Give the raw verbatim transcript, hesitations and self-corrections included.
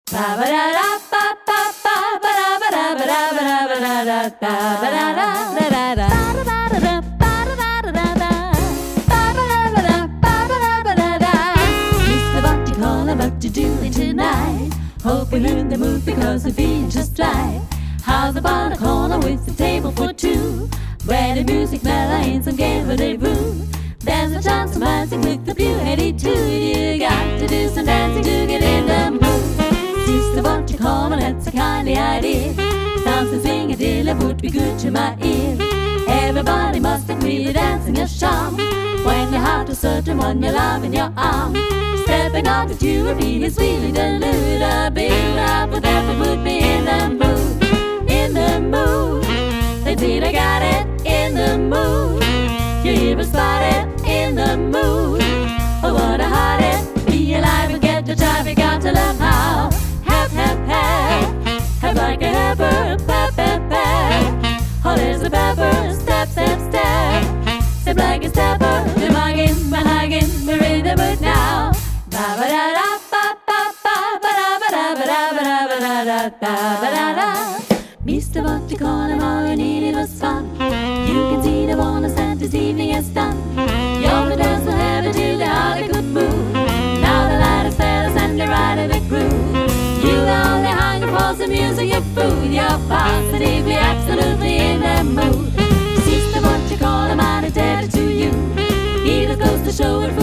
Mister, what you calling, what you doing tonight? Hope we're in the mood because we're feeling just right. How's about a corner with a table for two? Where the music mellow in some game rendezvous. There's a chance of dancing with the blue-headed too. You got to do some dancing to get in the mood. Sister, what you calling, that's a kindly idea. Something sing a deal would be good to my ear. Everybody must agree that dancing is charm. When your heart is certain, one you love in your arm. Stepping on the tune is really the mood. A build up with that would be in the mood. In the mood. They did, I got it. In the mood. You hear us spotted. In the mood. Oh, what a heart it. Be alive and get the time. You got to love how. Have, have, have. Have like a heifer. Pep, pep, pep. Oh, there's a pepper. Step, step, step. Step like a stepper. We're mugging, we're hugging. We're in the mood now. Ba ba da da ba ba ba ba da ba da ba da ba da ba da da ba ba da da. Mister, what you calling? All you needed was fun. You can see the bonus that this evening is done. Your dance will have it till the hardly could move. Now the light is fellas and they're right in the groove. You only hunger for some music and food. You're positively, absolutely in the mood. Sister, what you calling? I'm indebted to you. Either goes to show it.